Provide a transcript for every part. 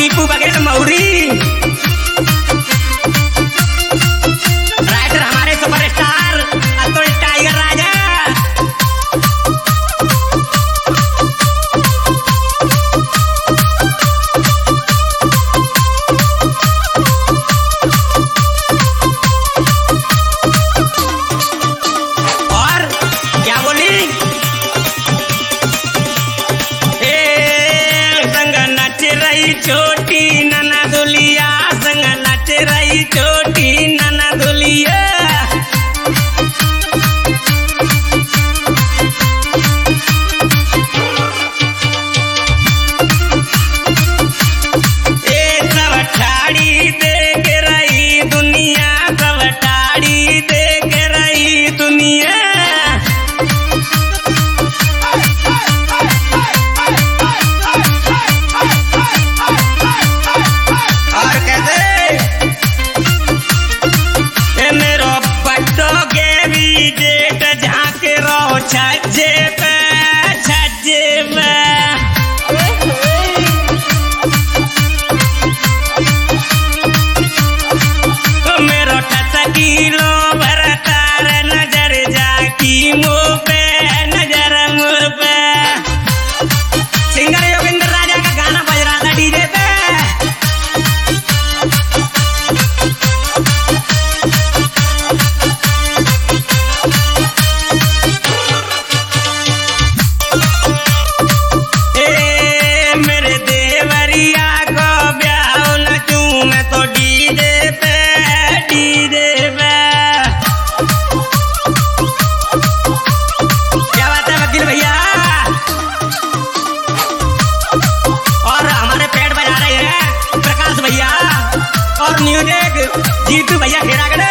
दीपू बघेल मौरी, राइटर हमारे superstar Atul Tiger Raja. और क्या बोली, छोटी नना दुलिया संग नच रही, छोटी नना दुलिया। ए सब ठाड़ी देख रही दुनिया, सब ठाड़ी देख रही दुनिया। छज्जे पे छज्जे पे मेरो टटकीलो भरतार नजर जाकी मुँह पे, नजर मुँह पे। सिंगर योगेंद्र राजा का गाना बज रहा था डीजे पे। और म्यूजिक जीतू भैया घेरा करे।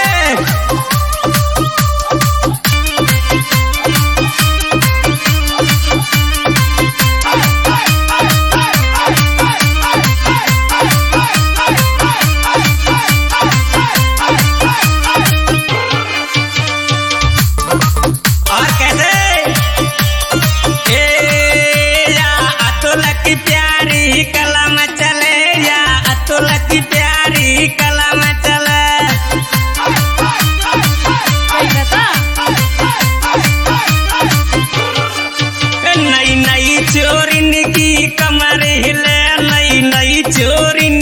और कैसे या अतुल की प्यारी कलम चले, या अतुल की प्यारी कलम चले। नई नई चोरिन की कमर हिले, नई नई चोरिन